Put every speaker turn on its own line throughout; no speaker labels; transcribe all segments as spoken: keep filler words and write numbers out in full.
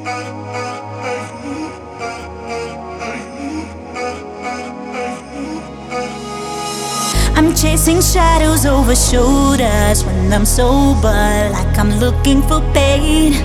I'm chasing shadows over shoulders when I'm sober, like I'm looking for pain.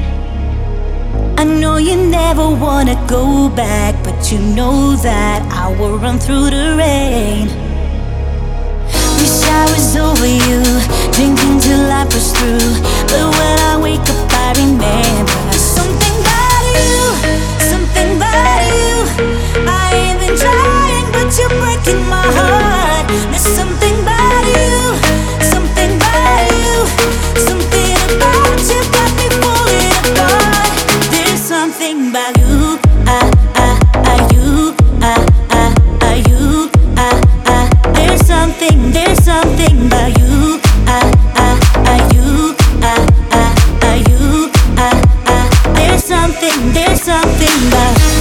I know you never wanna go back, but you know that I will run through the rain. Wish I was over you, drinking till I push through. But when I wake up I remember something about you, something about you. I ain't been trying, but you're breaking my heart. There's something about you, something about you, something about you got me falling apart. There's something about you, ah, ah, ah, you, ah, ah, ah, you, ah, ah. There's something, there's something about you, ah, ah, ah, you, ah, ah, ah, you, ah, ah. There's something, there's something about you.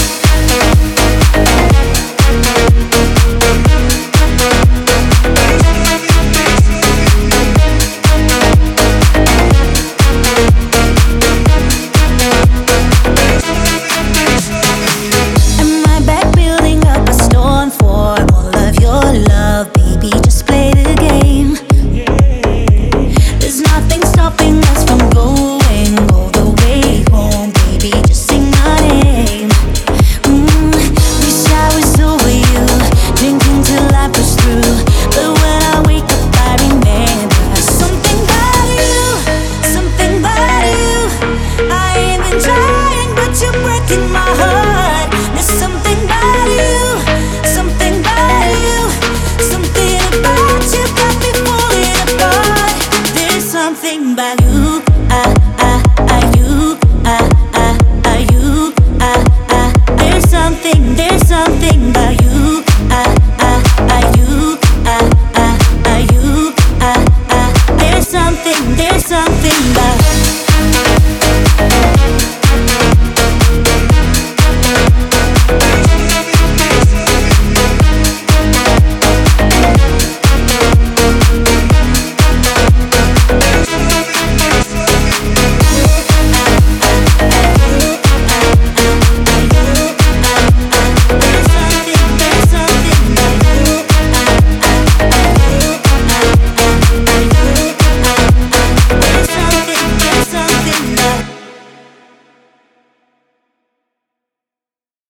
Something about you, ah, ah, ah, you, ah, ah, ah, you, ah, ah. There's something, there's something about you, ah, ah, ah, you, ah, ah, ah, you, ah, ah. There's something, there's something about